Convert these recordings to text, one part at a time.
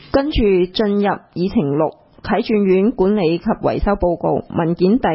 跟住進入議程錄，啟鑽苑管理及維修報告文件第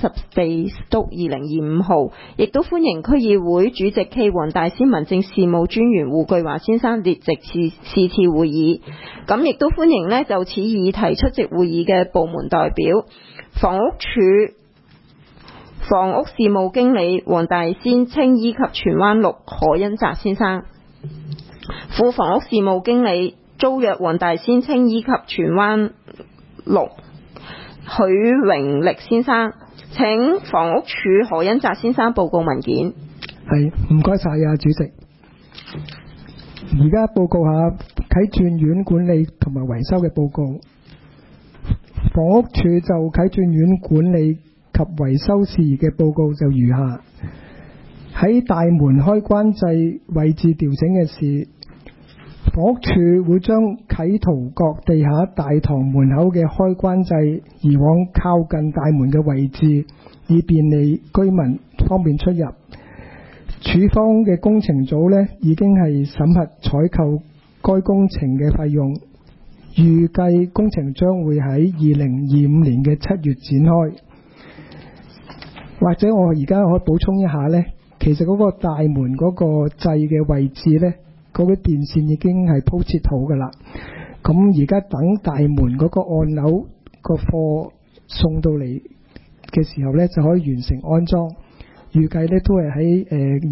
34/2025號，亦都歡迎區議會主席暨黃大仙民政事務專員胡巨華先生列席是次會議。咁亦都歡迎呢就此議題出席會議嘅部門代表，房屋署房屋事務經理黃大仙青衣及荃灣6何恩澤先生，副房屋事務經理租約黃大仙青衣及荃灣6許榮力先生。請房屋署何恩澤先生報告文件。 係，唔該晒啊，主席。而家報告下啟鑽苑管理同埋維修嘅報告。房屋署就啟鑽苑管理及維修事宜嘅報告就如下：喺大門開關掣位置調整嘅事，房屋署會將啟圖閣地下大堂門口嘅開關掣移往靠近大門嘅位置，以便利居民方便出入。署方嘅工程組呢已經係審核採購該工程嘅費用，預計工程將會喺2025年嘅7月展開。或者我而家可以補充一下呢，其實嗰個大門嗰個掣嘅位置呢，嗰個電線已經係鋪設好㗎啦。咁而家等大門嗰個按鈕個貨送到嚟嘅時候呢，就可以完成安裝。預計呢都係喺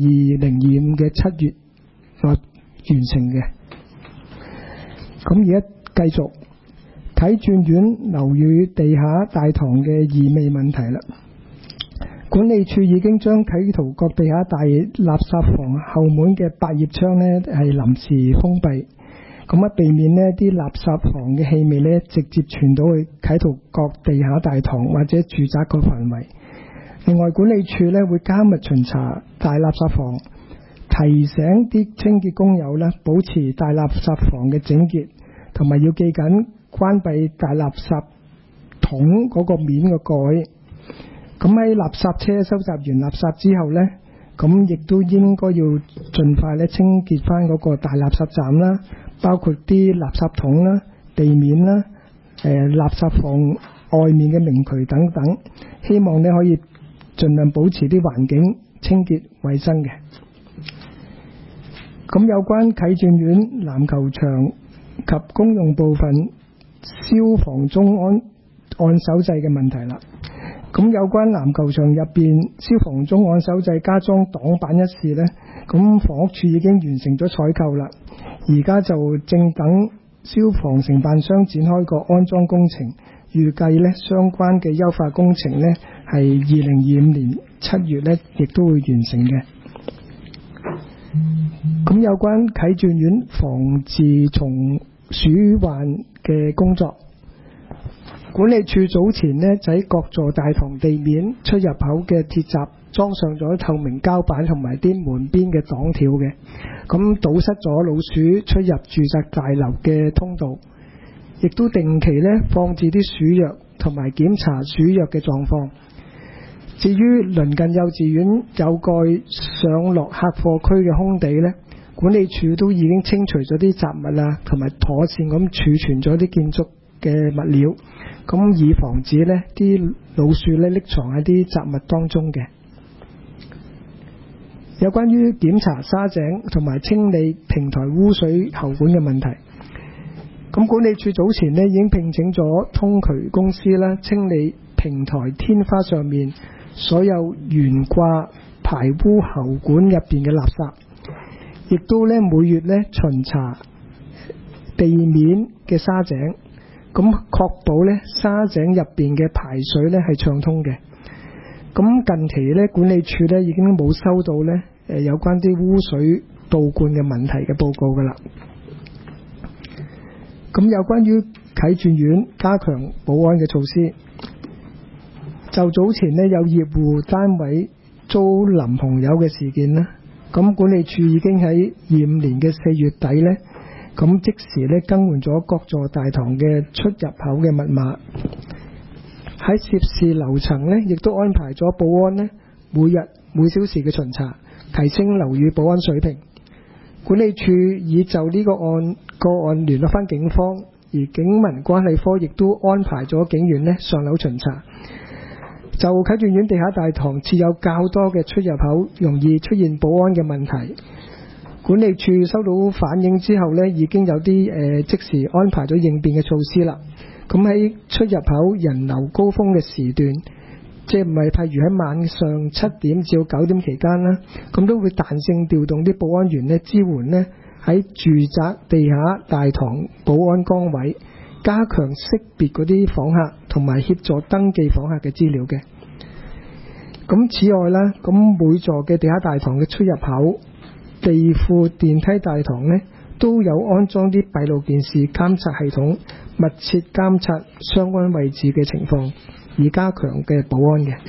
2025嘅7月完成嘅。咁而家繼續啟鑽苑樓宇地下大堂嘅異味問題啦。管理處已經將啟圖閣地下大垃圾房後門嘅百葉窗呢係臨時封閉，咁避免呢啲垃圾房嘅氣味呢直接傳到去啟圖閣地下大堂或者住宅個範圍。另外，管理處呢會加密巡查大垃圾房，提醒啲清潔工友呢保持大垃圾房嘅整潔，同埋要記緊關閉大垃圾桶嗰個面嘅蓋。咁喺垃圾車收集完垃圾之後呢，咁亦都應該要盡快咧清潔翻嗰個大垃圾站啦，包括啲垃圾桶啦、地面啦、垃圾房外面嘅明渠等等，希望呢可以盡量保持啲環境清潔衛生嘅。咁有關啟鑽苑籃球場及公用部分消防鐘按手掣嘅問題啦。咁有關籃球場入邊消防鐘按手掣加裝擋板一事呢，咁房屋署已經完成咗採購啦，而家就正等消防承辦商展開個安裝工程，預計呢相關嘅優化工程呢係2025年7月呢亦都會完成嘅。咁有關啟鑽苑防治蟲鼠患嘅工作，管理處早前呢就喺各座大堂地面出入口嘅鐵閘裝上咗透明膠板同埋啲門邊嘅擋條嘅，咁堵塞咗老鼠出入住宅大樓嘅通道，亦都定期呢放置啲鼠藥同埋檢查鼠藥嘅狀況。至於鄰近幼稚園有蓋上落客貨區嘅空地呢，管理處都已經清除咗啲雜物啊，同埋妥善咁儲存咗啲建築嘅物料，咁以防止呢啲老鼠呢匿藏喺啲雜物當中嘅。有關於檢查沙井同埋清理平台污水喉管嘅問題，咁管理處早前呢已經聘請咗通渠公司啦，清理平台天花上面所有懸掛排污喉管入邊嘅垃圾，亦都呢每月呢巡查地面嘅沙井，咁確保呢沙井入邊嘅排水呢係暢通嘅。咁近期呢管理處呢已經冇收到呢有關啲污水倒灌嘅問題嘅報告噶啦。咁有關於啟鑽苑加強保安嘅措施，就早前呢有業戶單位遭淋紅油嘅事件啦，咁管理處已經喺25年嘅4月底呢，咁即時呢更換咗各座大堂嘅出入口嘅密碼。喺涉事樓層呢，亦都安排咗保安呢每日每小時嘅巡查，提升樓宇保安水平。管理處已就呢個案聯絡翻警方， 而警民關係科亦都安排咗警員呢上樓巡查。就啟駿院地下大堂設有較多嘅出入口，容易出現保安嘅問題。管理處收到反映之後呢，已經有啲即時安排咗應變嘅措施啦。咁喺出入口人流高峰嘅時段，即係唔係譬如喺晚上7點至9點期間啦，咁都會彈性調動啲保安員呢支援呢喺住宅地下大堂保安崗位，加強識別嗰啲訪客同埋協助登記訪客嘅資料嘅。咁此外啦，咁每座嘅地下大堂嘅出入口、地庫、電梯大堂呢，都有安裝啲閉路電視監察系統，密切監察相關位置嘅情況，以加強嘅保安嘅。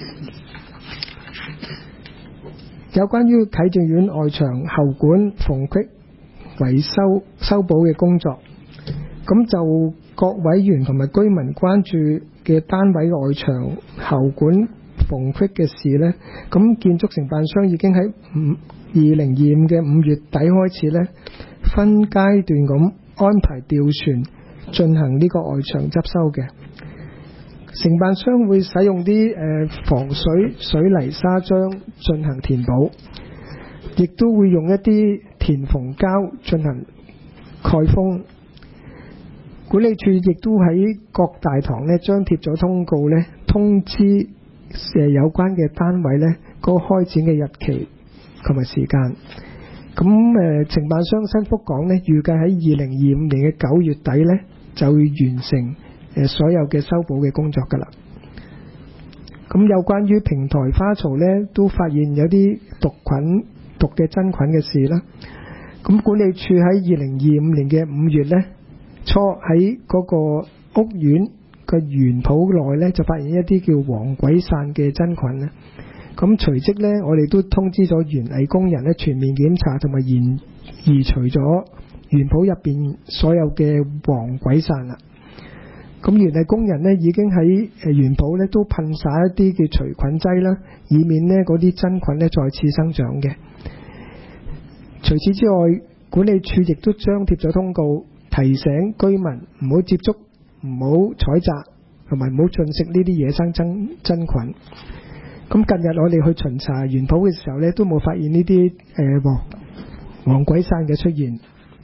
有關於啟駿院外牆喉管縫隙維修補嘅工作，咁就各委員同埋居民關注嘅單位外牆喉管縫隙嘅事呢，咁建築承辦商已經喺2025嘅5月底開始呢，分階段咁安排吊船進行呢個外牆執修嘅。承辦商會使用啲防水水泥砂漿進行填補，亦都會用一啲填縫膠進行蓋封。管理處亦都喺各大堂呢張貼咗通告呢，通知有關嘅單位呢個開展嘅日期同埋時間。咁承辦商新福港呢，預計喺2025年嘅9月底呢就會完成所有嘅修補嘅工作㗎啦。咁有關於平台花槽呢，都發現有啲毒嘅真菌嘅事啦。咁管理處喺2025年嘅5月呢初喺嗰個屋苑嘅園圃內呢，就發現一啲叫黃鬼散嘅真菌咧。咁隨即呢，我哋都通知咗園藝工人呢全面檢查同埋移除咗園圃入邊所有嘅黃鬼散啦。咁園藝工人呢已經喺園圃呢都噴灑一啲嘅除菌劑啦，以免呢嗰啲真菌呢再次生長嘅。除此之外，管理處亦都張貼咗通告，提醒居民唔好接觸、唔好採摘同埋唔好進食呢啲野生真菌。咁近日我哋去巡查園圃嘅時候呢，都冇發現呢啲黃鬼散嘅出現。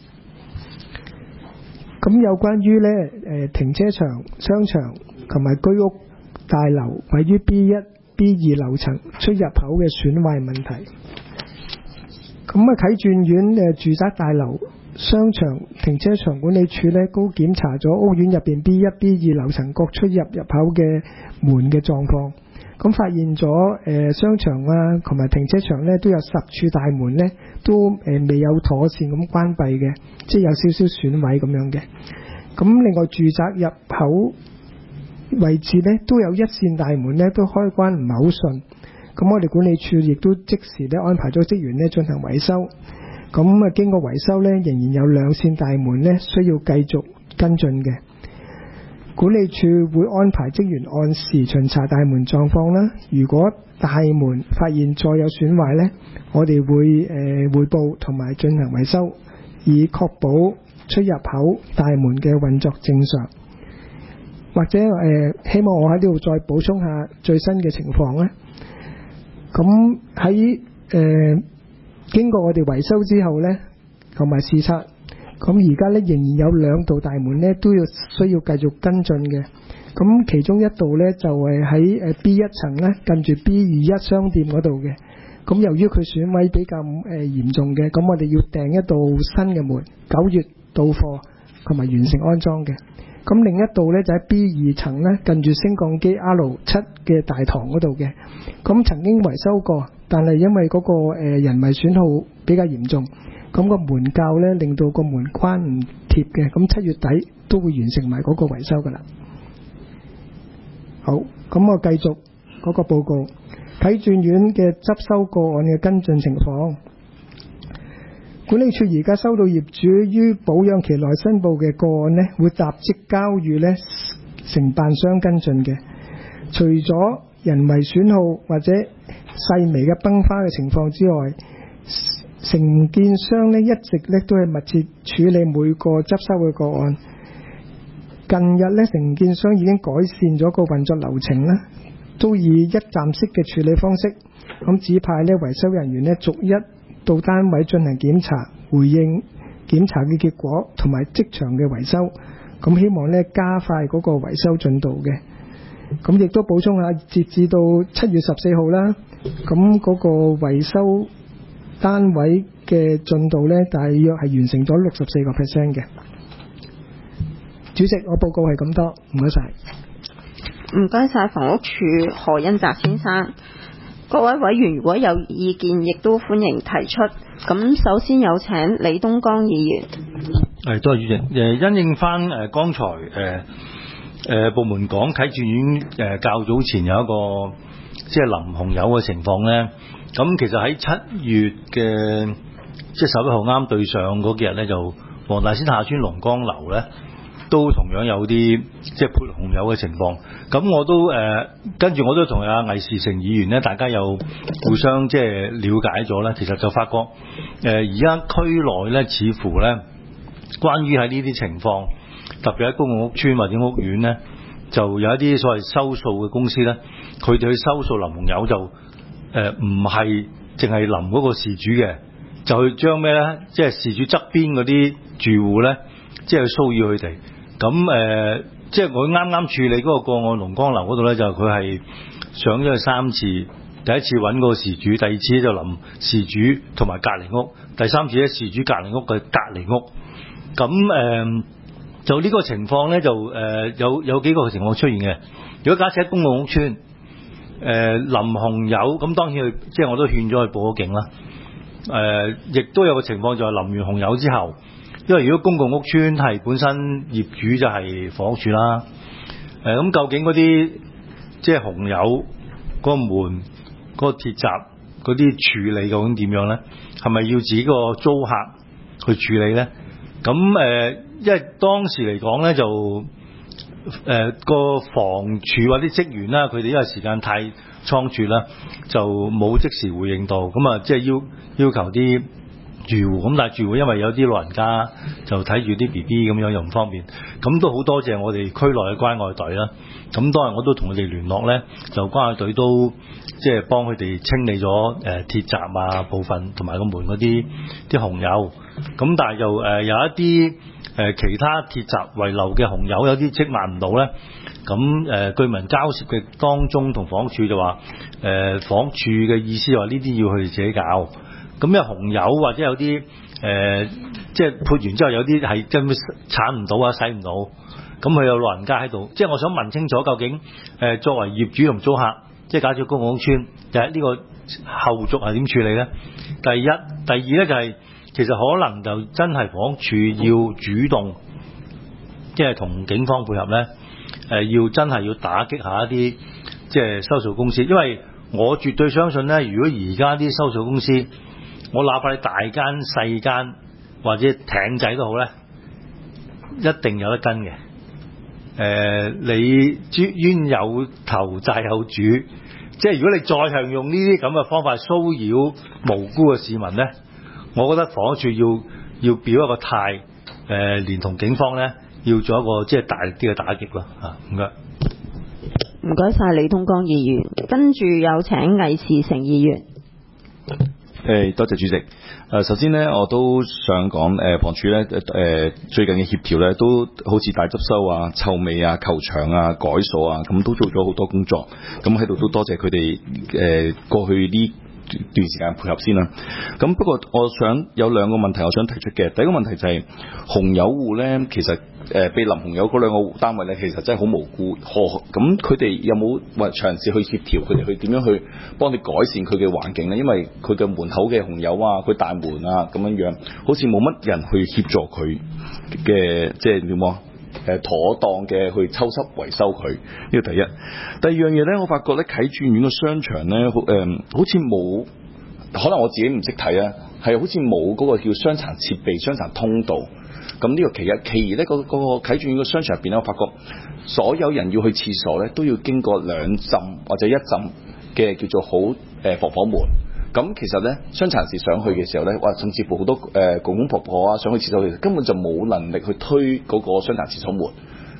咁有關於呢停車場、商場同埋居屋大樓位於 B1、B2 樓層出入口嘅損壞問題，咁啟駿院住宅大樓、商場、停車場管理處呢，都檢查咗屋苑入邊 B1、B2 樓層各出入口嘅門嘅狀況。咁發現咗商場啊同埋停車場呢，都有10處大門呢都未有妥善咁關閉嘅，即係有少少損毀咁樣嘅。咁另外住宅入口位置呢，都有一線大門呢都開關唔係好順。咁我哋管理處亦都即時呢安排咗職員呢進行維修。咁經過維修呢，仍然有2線大門呢需要繼續跟進嘅。管理處會安排職員按時巡查大門狀況啦。如果大門發現再有損壞呢，我哋會匯報同埋進行維修，以確保出入口大門嘅運作正常。或者希望我喺呢度再補充下最新嘅情況咧。咁喺經過我哋維修之後呢，同埋視察。咁而家呢，仍然有2道大門呢都需要繼續跟進嘅。咁其中一道呢，就係喺B1層呢近住 B21商店嗰度嘅。咁由於佢損毀比較嚴重嘅，咁我哋要訂一道新嘅門，9月到貨同埋完成安裝嘅。咁另一道呢，就喺 B2層呢近住升降機 R7嘅大堂嗰度嘅。咁曾經維修過，但係因為嗰個人為損耗比較嚴重。咁個門鉸呢令到個門框唔貼嘅，咁7月底都會完成埋嗰個維修噶啦。好，咁我繼續嗰個報告，啟駿院嘅執收個案嘅跟進情況。管理處而家收到業主於保養期內申報嘅個案呢，會立即交予呢承辦商跟進嘅。除咗人為損耗或者細微嘅崩花嘅情況之外，承建商呢一直呢都係密切處理每個執收嘅個案， 近日咧，承建商已經改善咗個運作流程啦，都以一站式嘅處理方式，咁指派咧維修人員咧逐一到單位進行檢查，回應檢查嘅結果同埋即場嘅維修，咁希望咧加快嗰個維修進度嘅。咁亦都補充下，截至到7月14號啦，咁嗰個維修單位嘅進度咧，大約係完成咗64%嘅。主席，我報告係咁多，唔該晒。 唔該晒房屋署何恩澤先生。各位委員如果有意見，亦都歡迎提出。咁首先有請李東江議員。 多謝主席。因應翻剛才部門講啟鑽苑較早前有一個即係淋紅油嘅情況咧，咁其實喺7月嘅即係11號啱對上嗰幾日咧，就黃大仙下村龍江樓咧都同樣有啲即係潑紅油嘅情況。咁我都跟住我都同阿魏士成議員咧，大家又互相即係了解咗咧，其實就發覺而家區內咧似乎咧關於喺呢啲情況，特別喺公共屋邨或者屋苑咧，就有一啲所謂收數嘅公司咧，佢哋去收數淋紅油就唔係淨係淋嗰個事主嘅，就去將咩咧，即係事主側邊嗰啲住戶咧，即係去騷擾佢哋。咁即係我啱啱處理嗰個個案龍江樓嗰度咧，就佢係上咗去3次，第一次揾嗰個事主，第二次就淋事主同埋隔離屋，第三次咧事主隔離屋嘅隔離屋。咁就呢個情況咧，就有幾個情況出現嘅。如果假設喺公共屋邨淋紅油，咁當然即係我都勸咗佢報咗警啦。亦都有個情況就係淋完紅油之後，因為如果公共屋邨係本身業主就係房屋署啦，咁究竟嗰啲即係紅油嗰個門嗰個鐵閘嗰啲處理究竟點樣咧？係咪要自己個租客去處理咧？咁因為當時嚟講咧，就個房署或者職員啦，佢哋因為時間太倉促啦，就冇即時回應到，咁啊即係要求啲住戶，咁但係住戶因為有啲老人家就睇住啲 BB 咁樣又唔方便，咁都好多謝我哋區內嘅關愛隊啦。咁當日我都同佢哋聯絡咧，就關愛隊都即係幫佢哋清理咗鐵閘啊部分同埋個門嗰啲紅油。咁但係就有一啲其他鐵閘遺留嘅紅油，有啲積壓唔到咧。咁據聞交涉嘅當中，同房屋署就話房屋署嘅意思話呢啲要佢哋自己搞。咁有紅油或者有啲即係潑完之後有啲係根本鏟唔到啊，洗唔到。咁佢有老人家喺度，即係我想問清楚，究竟作為業主同租客，即係假設公共屋邨，就係呢個後續係點處理咧？第一，第二咧就係、其實可能就真係房屋署要主動，即係同警方配合咧，要真係要打擊下一啲即係收數公司，因為我絕對相信咧，如果而家啲收數公司，我哪怕你大間細間或者艇仔都好咧，一定有得跟嘅。你冤有頭債有主，即係如果你再係用呢啲咁嘅方法騷擾無辜嘅市民咧，我覺得房屋署要表一個態，連同警方咧要做一個即係大力啲嘅打擊咯嚇。唔該， 唔該晒李東江議員，跟住有請魏士成議員。 多謝主席。首先呢，我都想講房署咧最近嘅協調咧，都好似大執收啊、臭味啊、球場啊、改鎖啊，咁都做咗好多工作。咁喺度都多謝佢哋過去呢段時間配合先啦。咁不過我想有兩個問題我想提出嘅。第一個問題就係紅油戶咧，其實被淋紅油嗰兩個單位咧，其實真係好無辜。咁佢哋有冇話嘗試去協調佢哋去點樣去幫你改善佢嘅環境咧？因為佢嘅門口嘅紅油啊，佢大門啊咁樣，好似冇乜人去協助佢嘅，即係點講？妥當嘅去抽濕維修佢，呢個第一。第二樣嘢咧，我發覺咧啟鑽苑嘅商場咧，好似冇，可能我自己唔識睇啊，係好似冇嗰個叫傷殘設備、傷殘通道。咁呢個其一，其二咧，嗰個啟鑽苑嘅商場入邊咧，我發覺所有人要去廁所咧，都要經過2浸或者1浸嘅叫做好防火門。咁其實咧，傷殘人士上去嘅時候咧，甚至乎好多公公婆婆啊，上去廁所其實根本就冇能力去推嗰個傷殘廁所門。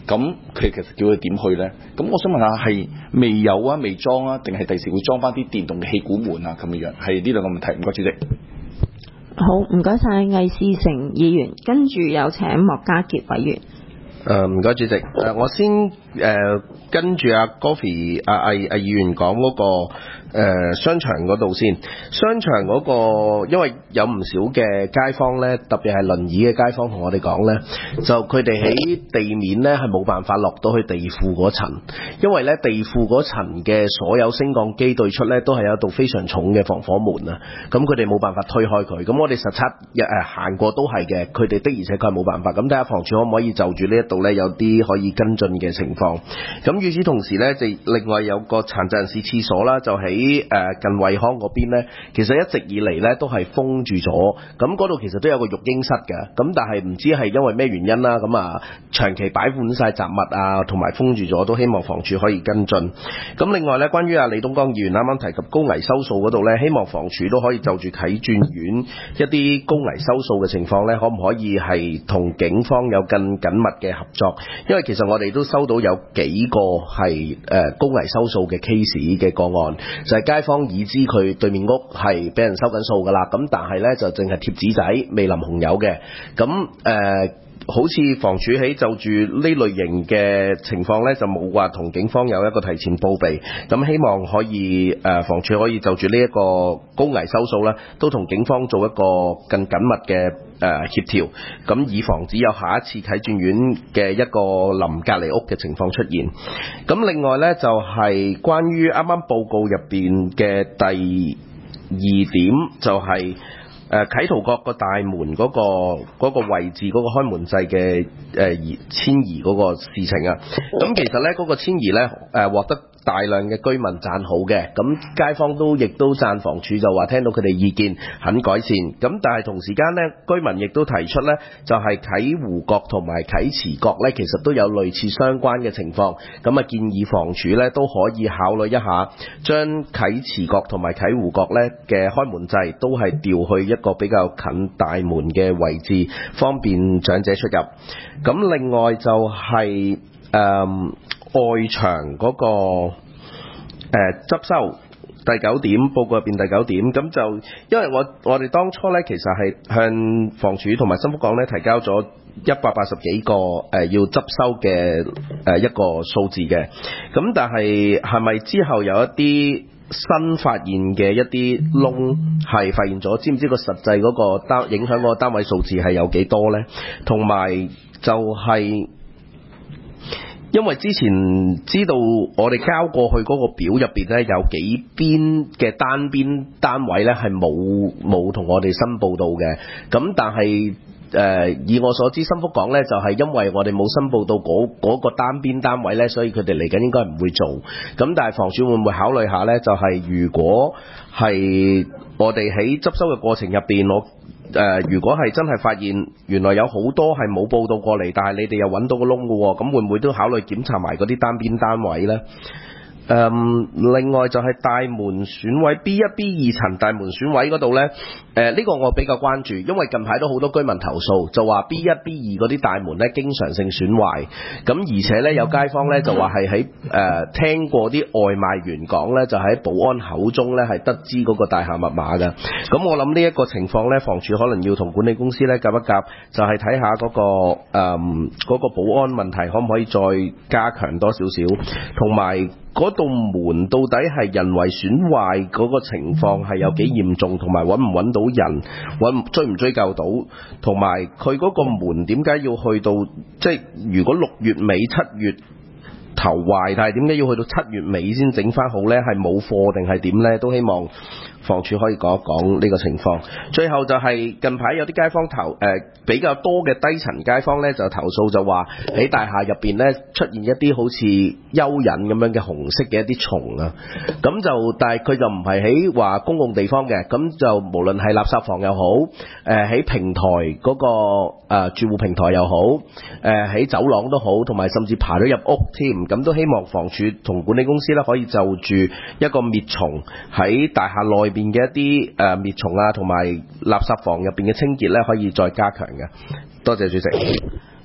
咁其實叫佢點去咧？咁我想問下係未有啊、未裝啊，定係第時會裝翻啲電動嘅氣管門啊咁樣？係呢兩個問題。唔該主席。 好，唔該晒魏志成議員，跟住有請莫家傑委員。 唔該主席。我先跟住阿 Goffy 議員講嗰個商場嗰度先。商場嗰個因為有唔少嘅街坊咧，特別係輪椅嘅街坊同我哋講咧，就佢哋喺地面咧係冇辦法落到去地庫嗰層，因為咧地庫嗰層嘅所有升降機對出咧都係有一道非常重嘅防火門啊，咁佢哋冇辦法推開佢。咁我哋實測行過都係嘅，佢哋的而且確係冇辦法。咁睇下房署可唔可以就住呢一度咧有啲可以跟進嘅情況。咁與此同時咧，就另外有個殘疾人士廁所啦，就喺近惠康嗰邊咧，其實一直以嚟咧都係封住咗。咁嗰度其實都有個育嬰室嘅，咁但係唔知係因為咩原因啦，咁啊長期擺滿晒雜物啊，同埋封住咗，都希望房署可以跟進。咁另外咧，關於李東江議員啱啱提及高危收數嗰度咧，希望房署都可以就住啟鑽苑一啲高危收數嘅情況咧，可唔可以係同警方有更緊密嘅合作？因為其實我哋都收到有幾個係高危收數嘅 case 嘅個案，就係街坊已知佢對面屋係俾人收緊數噶啦，咁但係咧就淨係貼紙仔未淋紅油嘅，咁好似房署喺就住呢類型嘅情況咧，就冇話同警方有一個提前報備，咁希望可以房署可以就住呢一個高危收數咧，都同警方做一個更緊密嘅協調，咁以防止有下一次啟鑽苑嘅一個臨隔離屋嘅情況出現。咁另外咧就係關於啱啱報告入邊嘅第二點，就係啟圖閣個大門嗰個位置嗰個開門掣嘅遷移嗰個事情啊，咁其實咧嗰個遷移咧獲得大量嘅居民讚好嘅，咁街坊亦都讚房署，就話聽到佢哋意見肯改善。咁但係同時間咧，居民亦都提出咧，就係啟湖閣同埋啟慈閣咧，其實都有類似相關嘅情況。咁啊建議房署咧都可以考慮一下，將啟慈閣同埋啟湖閣咧嘅開門掣都係調去一個比較近大門嘅位置，方便長者出入。咁另外就係外牆嗰個執收第9點，報告入邊第9點，咁就因為我哋當初咧其實係向房署同埋新福港咧提交咗180幾個要執收嘅一個數字嘅，咁但係咪之後有一啲新發現嘅一啲窿係發現咗，知唔知個實際嗰個影響嗰個單位數字係有幾多呢？同埋就係因為之前知道我哋交過去嗰個表入邊咧，有幾邊嘅單邊單位咧係冇同我哋申報到嘅，咁但係以我所知，新福港咧就係因為我哋冇申報到嗰個單邊單位咧，所以佢哋嚟緊應該唔會做。咁但係房署會唔會考慮下咧？就係如果係我哋喺執收嘅過程入邊，如果係真係發現原來有好多係冇報到過嚟，但係你哋又揾到個窿嘅喎，咁會唔會都考慮檢查埋嗰啲單邊單位咧？另外就係大門選位 B1、B2 層大門選位嗰度呢，呢個我比較關注，因為近排都好多居民投訴，就話 B1、B2 嗰啲大門呢經常性損壞，咁而且呢，有街坊呢就話係喺聽過啲外賣員講呢，就喺保安口中呢係得知嗰個大廈密碼㗎。咁我諗呢一個情況呢，房署可能要同管理公司呢夾一夾，就係睇下嗰個保安問題可唔可以再加強多少少，同埋嗰道門到底係人為損壞嗰個情況係有幾嚴重，同埋揾唔揾到人，追唔追究到，同埋佢嗰個門點解要去到，即係如果6月尾7月頭壞，但係點解要去到7月尾先整翻好呢？係冇貨定係點呢？都希望房署可以講一講呢個情況。最後就係近排有啲街坊比較多嘅低層街坊呢，就投訴，就話喺大廈入邊呢出現一啲好似蚯蚓咁樣嘅紅色嘅一啲蟲啊，咁就但係佢就唔係喺話公共地方嘅，咁就無論係垃圾房又好，喺平台嗰個住戶平台又好，喺走廊都好，同埋甚至爬咗入屋添，咁都希望房署同管理公司呢可以就住一個滅蟲喺大廈內邊嘅一啲滅蟲啊，同埋垃圾房入邊嘅清潔咧，可以再加強嘅。多謝主席。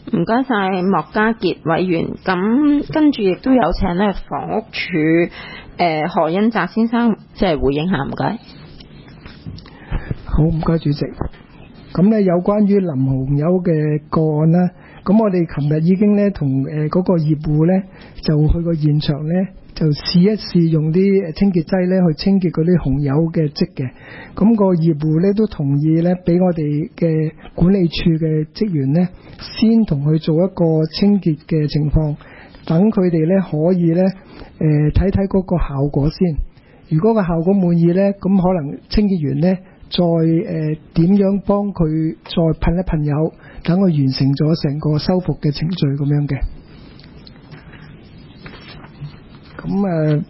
唔該晒莫家傑委員，咁跟住亦都有請咧房屋署何恩澤先生即係回應下，唔該。 好，唔該主席。咁咧有關於林紅友嘅個案啦，咁我哋琴日已經咧同嗰個業戶咧就去個現場咧，就試一試用啲清潔劑咧去清潔嗰啲紅友嘅漬嘅。咁個業戶咧都同意咧，俾我哋嘅管理處嘅職員咧，先同佢做一個清潔嘅情況，等佢哋咧可以咧睇睇嗰個效果先。如果個效果滿意咧，咁可能清潔員咧再點樣幫佢再噴一噴油，等佢完成咗成個修復嘅程序咁樣嘅。咁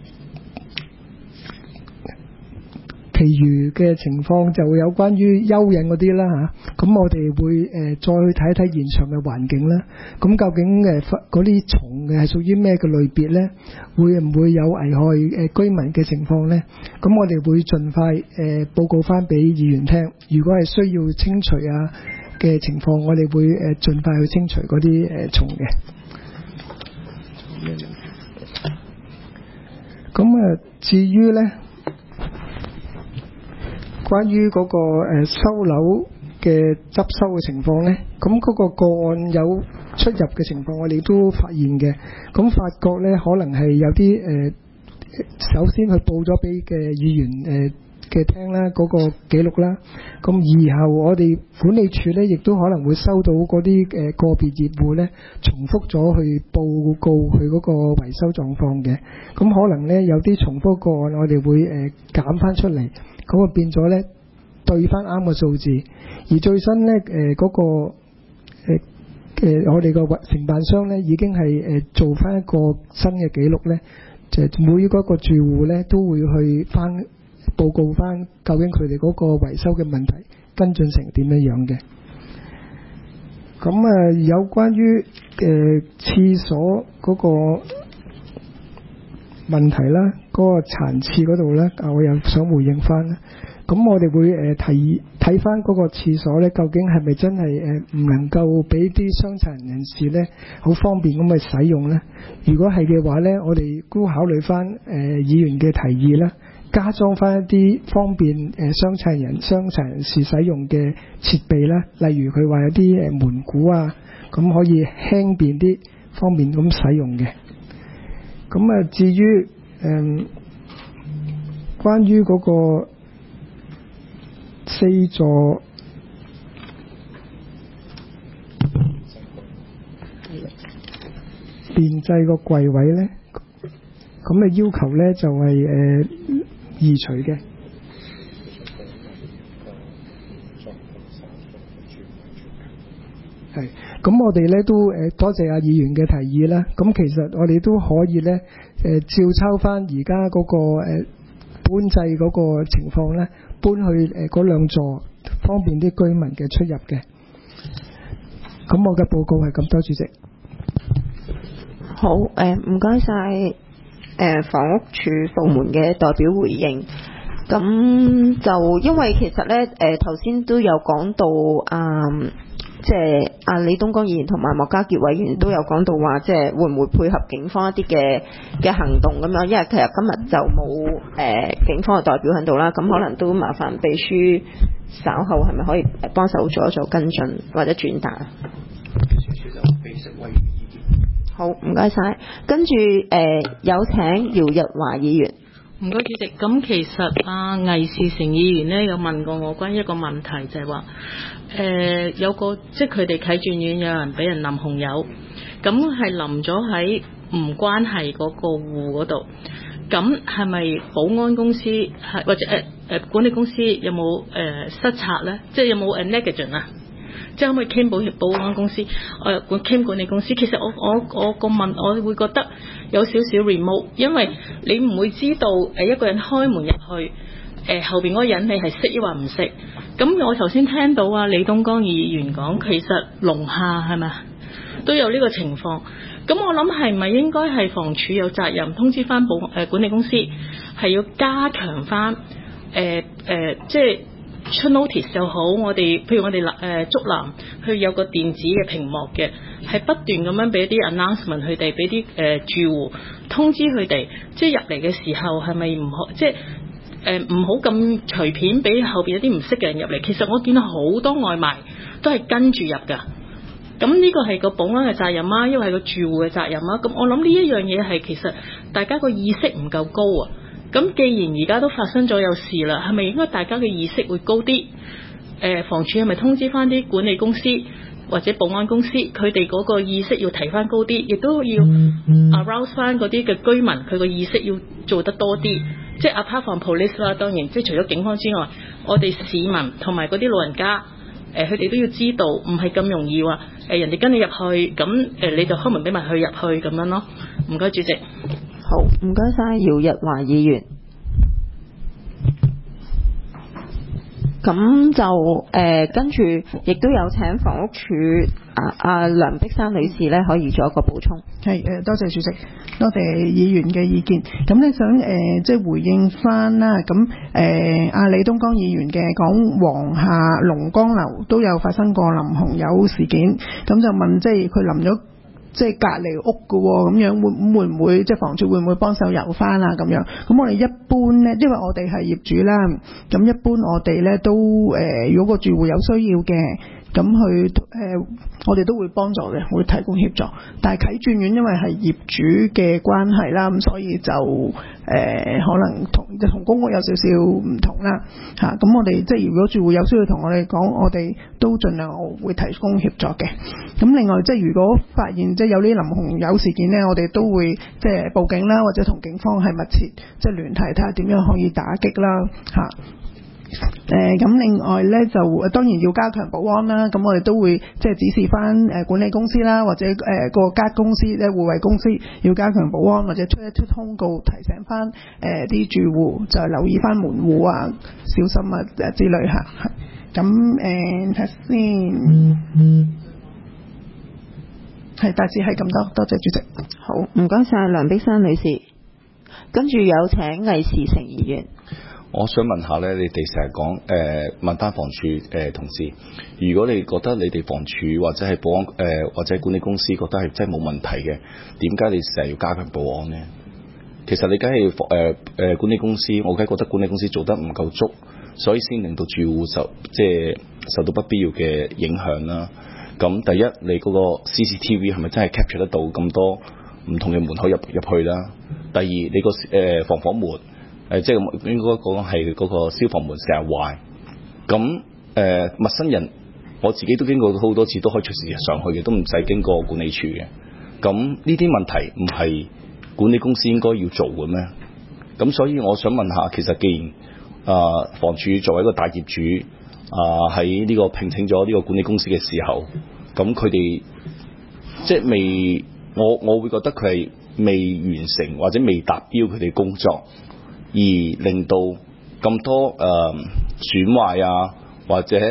其餘嘅情況就會有關於蚯蚓嗰啲啦嚇，咁我哋會再去睇一睇現場嘅環境啦。咁究竟嗰啲蟲係屬於咩嘅類別呢？會唔會有危害居民嘅情況呢？咁我哋會盡快報告翻俾議員聽。如果係需要清除嘅情況，我哋會盡快去清除嗰啲蟲嘅。咁至於呢，關於嗰個收樓嘅執收嘅情況呢，咁嗰個個案有出入嘅情況，我哋都發現嘅。咁發覺呢，可能係有啲首先佢報咗俾嘅議員嘅聽啦，嗰個記錄啦。咁以後我哋管理處呢，亦都可能會收到嗰啲個別業戶呢，重複咗去報告佢嗰個維修狀況嘅。咁可能呢，有啲重複個案，我哋會減翻出嚟。咁變咗咧，對翻啱個數字。而最新咧，嗰個我哋個承辦商咧，已經係做翻一個新嘅記錄咧，就每嗰個住戶咧都會去翻報告翻，究竟佢哋嗰個維修嘅問題跟進成點樣樣嘅。咁有關於廁所嗰個問題啦，嗰個殘廁嗰度咧，我又想回應翻啦。咁我哋會睇翻嗰個廁所咧，究竟係咪真係唔能夠俾啲傷殘人士咧好方便咁去使用咧？如果係嘅話咧，我哋都考慮翻議員嘅提議啦，加裝翻一啲方便傷殘人士使用嘅設備啦，例如佢話有啲門鼓啊，咁可以輕便啲，方便咁使用嘅。咁至於關於嗰個4座電製個櫃位咧，咁嘅要求咧就係移除嘅。係，咁我哋咧都多謝議員嘅提議啦。咁其實我哋都可以咧照抄翻而家嗰個搬製嗰個情況咧，搬去嗰兩座，方便啲居民嘅出入嘅。咁我嘅報告係咁多，主席。 好，唔該晒房屋署部門嘅代表回應。咁就因為其實咧頭先都有講到即係李東江議員同埋莫家傑委員都有講到話，即係會唔會配合警方一啲嘅行動咁樣？因為其實今日就冇警方嘅代表喺度啦，咁可能都麻煩秘書稍後係咪可以幫手做一做跟進或者轉達？好，唔該晒。跟住有請姚日華議員。 唔該主席，咁其實魏士成議員呢有問過我關於一個問題，就係話有個即係佢哋啟駿苑有人俾人淋紅油，咁係淋咗喺唔關係嗰個戶嗰度，咁係咪保安公司或者管理公司有冇失策呢？即係有冇negligence啊？即係可唔可以 claim 保安公司claim 管理公司？其實我個問，我會覺得有少少 remote， 因為你唔會知道一個人開門入去後邊嗰個人你係識抑或唔識。咁我頭先聽到李東江議員講，其實龍廈係咪都有呢個情況？咁我諗係咪應該係房署有責任通知翻管理公司，係要加強翻即係出 notice 又好，譬如我哋竹南佢有個電子嘅屏幕嘅，係不斷咁樣俾啲 announcement 佢哋，俾啲住戶通知佢哋，即係入嚟嘅時候係咪唔好，即係唔好咁隨便俾後邊有啲唔識嘅人入嚟。其實我見到好多外賣都係跟住入㗎。咁呢個係個保安嘅責任啊，因為係個住戶嘅責任啊。咁我諗呢一樣嘢係其實大家個意識唔夠高啊。咁既然而家都發生咗有事啦，係咪應該大家嘅意識會高啲？房署係咪通知翻啲管理公司或者保安公司，佢哋嗰個意識要提翻高啲，亦都要 arouse 翻嗰啲嘅居民，佢個意識要做得多啲。即係 apart from police 啦，當然即係除咗警方之外，我哋市民同埋嗰啲老人家。佢哋都要知道，唔係咁容易話人哋跟你入去，咁你就開門俾埋佢入去咁樣咯。唔該，主席。 好，唔該晒姚日華議員。咁就跟住亦都有請房屋署梁碧珊女士咧，可以做一個補充。 係多謝主席，多謝議員嘅意見。咁咧想即係回應翻啦。咁李東江議員嘅講皇廈龍江樓都有發生過淋紅油事件，咁就問即係佢淋咗即係隔離屋嘅喎，咁樣會唔會即係房署會唔會幫手油翻啊咁樣？咁我哋一般咧，因為我哋係業主啦，咁一般我哋咧都如果個住戶有需要嘅。咁我哋都會幫助嘅，會提供協助。但係啟鑽苑因為係業主嘅關係啦，咁所以就可能同公屋有少少唔同啦嚇。咁我哋即係如果住戶有需要同我哋講，我哋都盡量會提供協助嘅。咁另外即係如果發現即係有啲淋紅油事件呢，我哋都會即係報警啦，或者同警方係密切即係聯繫，睇下點樣可以打擊啦嚇。咁另外咧就當然要加強保安啦，咁我哋都會即係指示翻管理公司啦，或者個家公司咧護衛公司要加強保安，或者出一出通告提醒翻啲住戶就留意翻門戶啊，小心啊之類嚇。咁睇先，係大致係咁多，多謝主席。 好，唔該晒梁碧珊女士，跟住有請魏時成議員。 我想問下咧，你哋成日講問翻房署同事，如果你覺得你哋房署或者係保安或者管理公司覺得係真係冇問題嘅，點解你成日要加強保安呢？其實你梗係管理公司，我梗係覺得管理公司做得唔夠足，所以先令到住戶受到不必要嘅影響啦。咁第一，你嗰個 CCTV 係咪真係 capture 得到咁多唔同嘅門口入去啦？第二，你個防火門。即係應該講係嗰個消防門成日壞，咁陌生人我自己都經過好多次，都可以隨時上去嘅，都唔使經過管理處嘅。咁呢啲問題唔係管理公司應該要做嘅咩？咁所以我想問下，其實既然房署作為一個大業主喺呢個聘請咗呢個管理公司嘅時候，咁佢哋即係我會覺得佢係未完成或者未達標佢哋工作。而令到咁多損壞啊，或者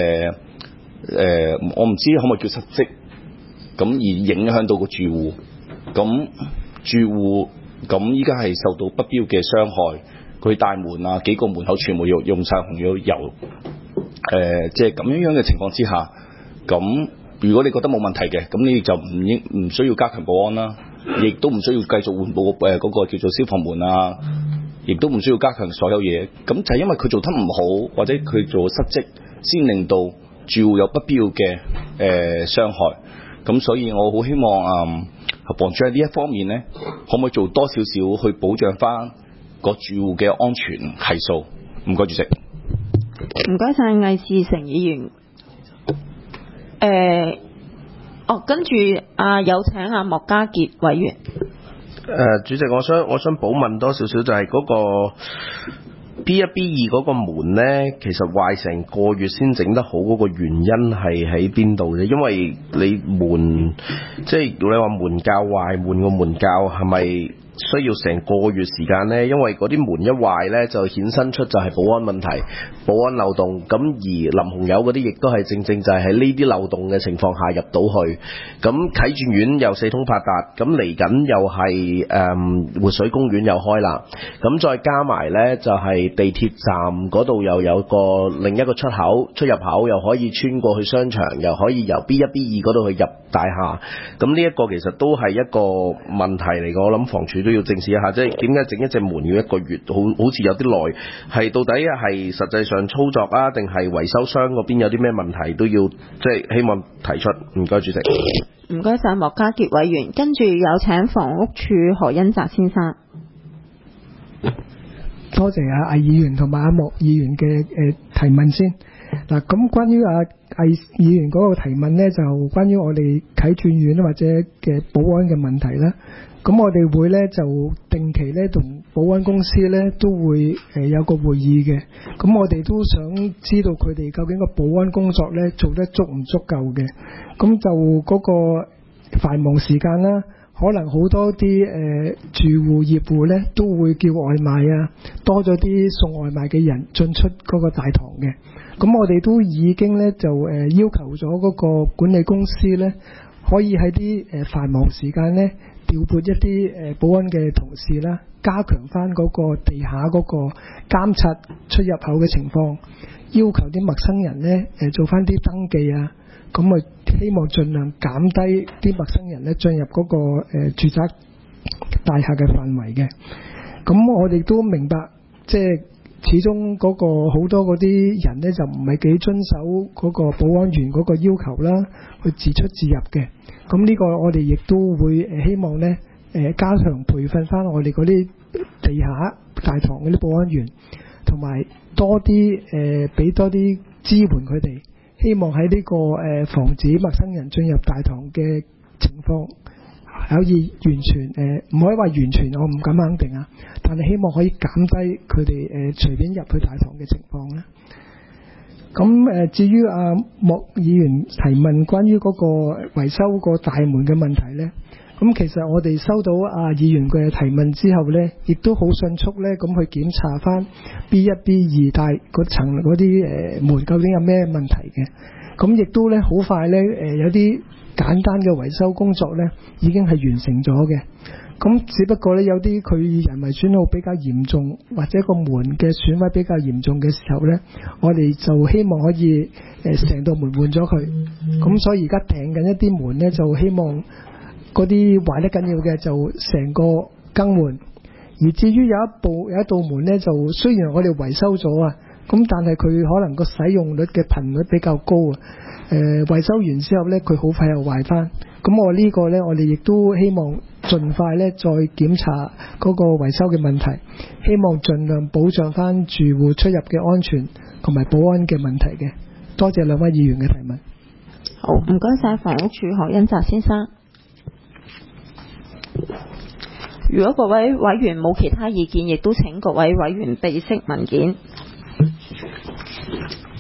我唔知可唔可以叫失職，咁而影響到個住戶，咁住戶咁依家係受到不必要嘅傷害，佢大門啊幾個門口全部要用晒紅油，即係咁樣嘅情況之下，咁如果你覺得冇問題嘅，咁你就唔需要加強保安啦，亦都唔需要繼續換部嗰個叫做消防門啊。亦都唔需要加強所有嘢，咁就係因為佢做得唔好，或者佢做失職，先令到住戶有不必要嘅傷害。咁所以我好希望房署喺呢一方面呢，可唔可以做多少少去保障翻個住戶嘅安全係數？唔該，主席。 唔該晒魏志成議員。跟住有請莫家傑委員。 主席，我想補問多少少，就係嗰個 B1 B2 嗰個門呢，其實壞成個月先整得好，嗰個原因係喺邊度啫？因為你門即係你話門鉸壞，換個門鉸係咪需要成個月時間呢？因為嗰啲門一壞呢，就衍生出就係保安問題、保安漏洞。咁而林洪友嗰啲亦都係正正就係喺呢啲漏洞嘅情況下入到去。咁啟鑽苑又四通八達，咁嚟緊又係活水公園又開啦。咁再加埋呢，就係地鐵站嗰度又有另一個出入口，又可以穿過去商場，又可以由 B1、B2嗰度去入大廈。咁呢一個其實都係一個問題嚟嘅，我諗房署都要正視一下，即係點解整一隻門要1個月，好似有啲耐，係到底係實際上操作啊，定係維修商嗰邊有啲咩問題都要即係希望提出。唔該，主席。 唔該晒莫家傑委員，跟住有請房屋署何恩澤先生。 多謝魏議員同埋阿莫議員嘅提問先。嗱，咁關於魏議員嗰個提問呢，就關於我哋啟鑽苑或者嘅保安嘅問題啦。咁我哋會呢，就定期呢同保安公司呢都會有個會議嘅。咁我哋都想知道佢哋究竟個保安工作呢做得足唔足夠嘅。咁就嗰個繁忙時間啦，可能好多啲住戶業戶呢都會叫外賣啊，多咗啲送外賣嘅人進出嗰個大堂嘅。咁我哋都已經呢就要求咗嗰個管理公司呢，可以喺啲繁忙時間呢調撥一啲保安嘅同事啦，加強翻嗰個地下嗰個監察出入口嘅情況，要求啲陌生人呢做翻啲登記啊，咁啊希望盡量減低啲陌生人呢進入嗰個住宅大廈嘅範圍嘅。咁我哋都明白，即係始終嗰個好多嗰啲人呢，就唔係幾遵守嗰個保安員嗰個要求啦，去自出自入嘅。咁呢個我哋亦都會希望呢加強培訓翻我哋嗰啲地下大堂嗰啲保安員，同埋多啲俾多啲支援佢哋，希望喺呢個防止陌生人進入大堂嘅情況可以完全唔可以話完全，我唔敢肯定啊，但係希望可以減低佢哋隨便入去大堂嘅情況啦。咁至於莫議員提問關於嗰個維修個大門嘅問題呢，咁其實我哋收到議員嘅提問之後呢，亦都好迅速呢咁去檢查翻 B1、B2 大嗰層嗰啲門究竟有咩問題嘅。咁亦都呢好快呢有啲簡單嘅維修工作呢已經係完成咗嘅。咁只不過呢，有啲佢人為損耗比較嚴重，或者個門嘅損毀比較嚴重嘅時候呢，我哋就希望可以成道門換咗佢。咁所以而家訂緊一啲門呢，就希望嗰啲壞得緊要嘅就成個更換。而至於有一道門呢，就雖然我哋維修咗啊，咁但係佢可能個使用率嘅頻率比較高啊。維修完之後呢，佢好快又壞翻。咁我呢個呢，我哋亦都希望盡快呢再檢查嗰個維修嘅問題，希望盡量保障翻住戶出入嘅安全同埋保安嘅問題嘅。多謝兩位議員嘅提問。 好，唔該晒房屋署何恩澤先生。如果各位委員冇其他意見，亦都請各位委員備悉文件。